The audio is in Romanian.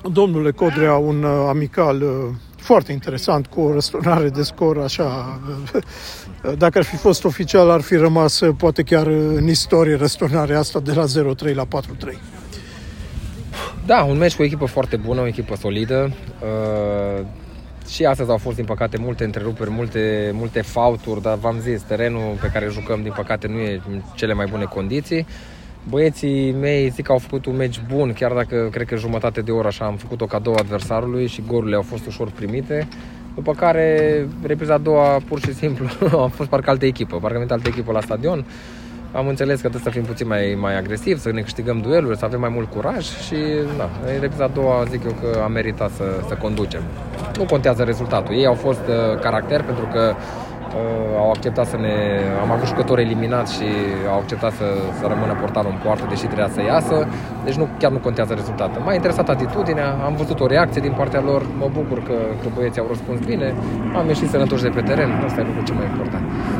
Domnule Codrea, un amical foarte interesant, cu o răsturnare de scor așa. Dacă ar fi fost oficial, ar fi rămas poate chiar în istorie răsturnarea asta de la 0-3 la 4-3. Da, un meci cu o echipă foarte bună, o echipă solidă. Și astăzi au fost, din păcate, multe întreruperi, multe faulturi, dar v-am zis, terenul pe care jucăm, din păcate, nu e în cele mai bune condiții. Băieții mei zic că au făcut un meci bun, chiar dacă cred că jumătate de oră așa am făcut-o cadou adversarului și golurile au fost ușor primite. După care, repriza a doua, pur și simplu, a fost parcă altă echipă, parcă a venit altă echipă la stadion. Am înțeles că trebuie să fim puțin mai agresivi, să ne câștigăm dueluri, să avem mai mult curaj și da, în repriza a doua zic eu că am meritat să conducem. Nu contează rezultatul. Ei au fost caracter pentru că au acceptat am avut jucători eliminați și au acceptat să rămână portarul în poartă, deși trebuia să iasă. Deci chiar nu contează rezultatul. M-a interesat atitudinea, am văzut o reacție din partea lor, mă bucur că băieții au răspuns bine, am ieșit sănătoși de pe teren, asta e lucrul cel mai important.